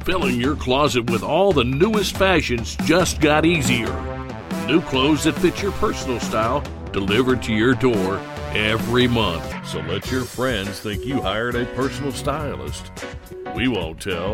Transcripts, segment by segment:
Filling your closet with all the newest fashions just got easier. New clothes that fit your personal style delivered to your door every month. So let your friends think you hired a personal stylist. We won't tell.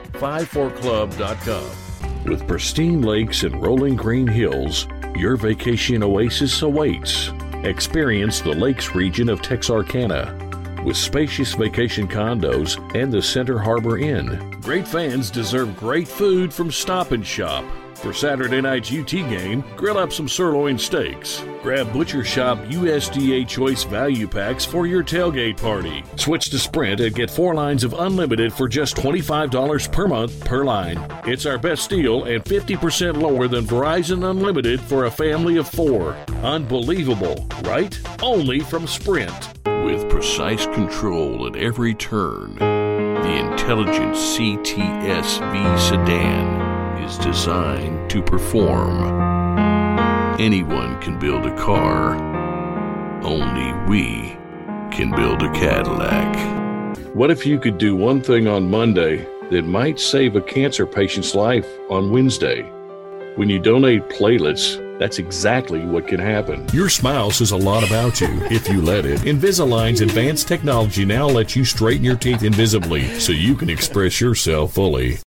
54club.com. With pristine lakes and rolling green hills, your vacation oasis awaits. Experience the lakes region of Texarkana with spacious vacation condos and the Center Harbor Inn. Great fans deserve great food from Stop and Shop. For Saturday night's UT game, grill up some sirloin steaks. Grab Butcher Shop USDA Choice Value Packs for your tailgate party. Switch to Sprint and get 4 lines of unlimited for just $25 per month per line. It's our best deal and 50% lower than Verizon Unlimited for a family of 4. Unbelievable, right? Only from Sprint. With precise control at every turn, the intelligent CTS-V sedan is designed to perform. Anyone can build a car. Only we can build a Cadillac. What if you could do one thing on Monday that might save a cancer patient's life on Wednesday? When you donate platelets, that's exactly what can happen. Your smile says a lot about you if you let it. Invisalign's advanced technology now lets you straighten your teeth invisibly so you can express yourself fully.